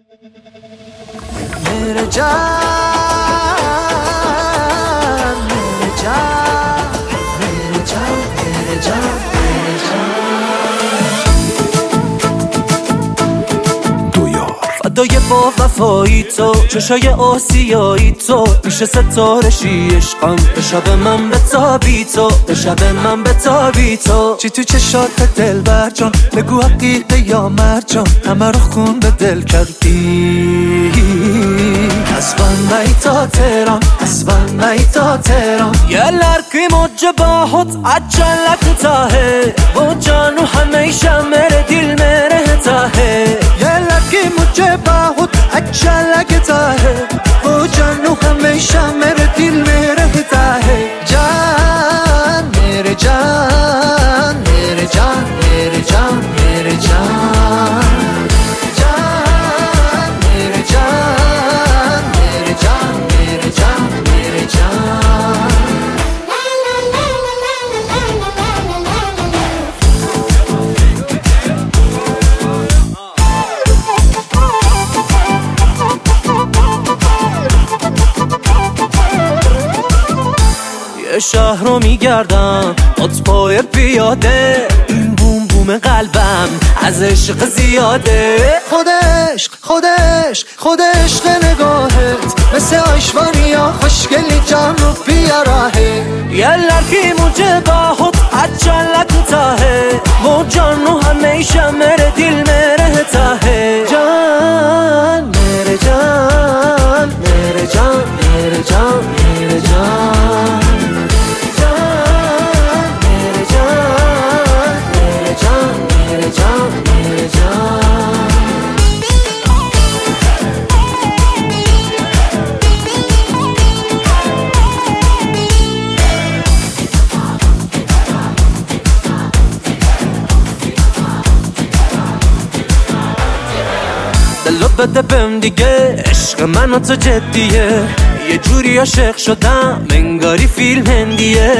मेरे जान मेरे जान मेरे जान मेरे जान मेरे जान دو یار فدای با وفایی تو چشای آسیایی تو میشه ستاره شی عشقم به شب من بتابی تو به شب من بتابی تو چی تو چشات دل بر جان بگو حقیقه یا مرجان همه رو خون به دل کردی اسبان mig تا تهران اسبان mig تا تهران gäller mot bahut ajala ta hai wo janu hamesha mere dil mein rehta hai gäller mujhe bahut ajala ta hai wo janu hamesha mere dil mein rehta hai jaan mere jaan mere jaan mere jaan mere jaan یه شهر رو میگردم پای پیاده این بوم بوم قلبم از عشق زیاده خود عشق نگاهت مثل آشوانیا خوشگلی جان رو بیاره گلر کی مجھے بہت اچھا لگتا ہے وہ جانو ہمیشہ میرے دل میں رہتا ہے جان میرے جان میرے جان میرے جان میرے جان دلو بده بهم دیگه عشق من و تو جدیه یه جوری عاشق شدم انگاری فیلم هندیه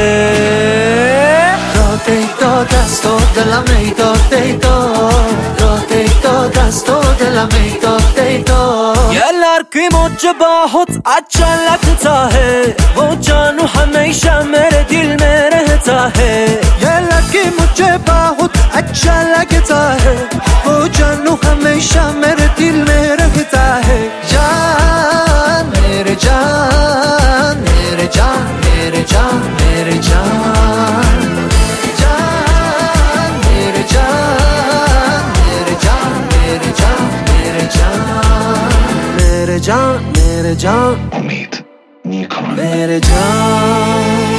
راه دیتا دست و دلم ایداد دیتا راه دیتا دست و دلم ایداد دیتا گلر کی مجھے بہت اچھا لگتا ہے وہ جانو ہمیشہ میرے دل میں رہتا ہے گلر کی مجھے بہت اچھا لگتا ہے وہ جانو ہمیشہ میرے دل میں رہتا ہے جان میرے جان میرے جان میرے جان میرے جان جان میرے جان میرے جان میرے جان میرے جان میرے جان میرے جان امید میکنه میرے جان